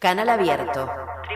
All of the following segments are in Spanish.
Canal Abierto.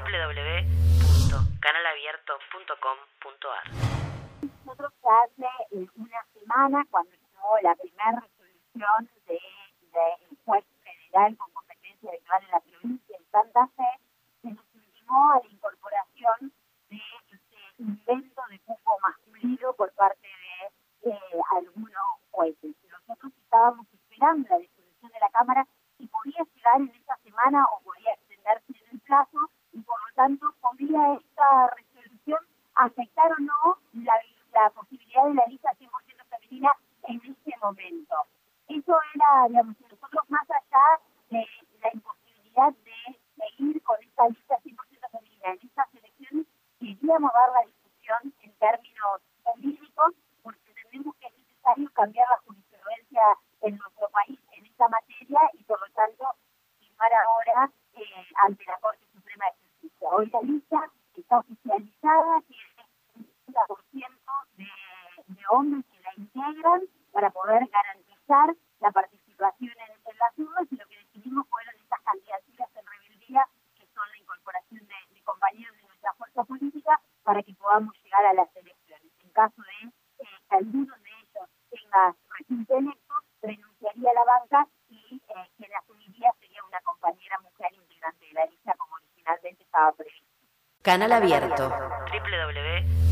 www.canalabierto.com.ar. Nosotros ya hace una semana, cuando llegó la primera resolución del juez federal con competencia electoral en la provincia de Santa Fe, se nos intimó a la incorporación de este invento de cupo masculino por parte de algunos jueces. Nosotros estábamos esperando la disposición de la Cámara si podía llegar en esta semana o podía extenderse en el plazo, y por lo tanto podría esta resolución afectar o no la posibilidad de la lista 100% femenina en este momento. Eso era, digamos, nosotros más allá de la imposibilidad de seguir con esta lista 100% femenina en estas elecciones, queríamos dar la discusión en términos jurídicos, porque entendemos que es necesario cambiar la jurisprudencia en nuestro país en esta materia y por lo tanto firmar ahora ante la Corte Suprema de Justicia. Hoy la lista está oficializada, tiene un 50% de hombres que la integran para poder garantizar la participación en las urnas, y lo que decidimos fueron estas candidaturas en rebeldía, que son la incorporación de compañeros de nuestra fuerza política para que podamos llegar a las elecciones. En caso de que alguno de ellos resulte electo, renunciaría a la banca y quien asumiría sería una compañera mujer integrante de la lista como originalmente estaba previsto. Canal Abierto. www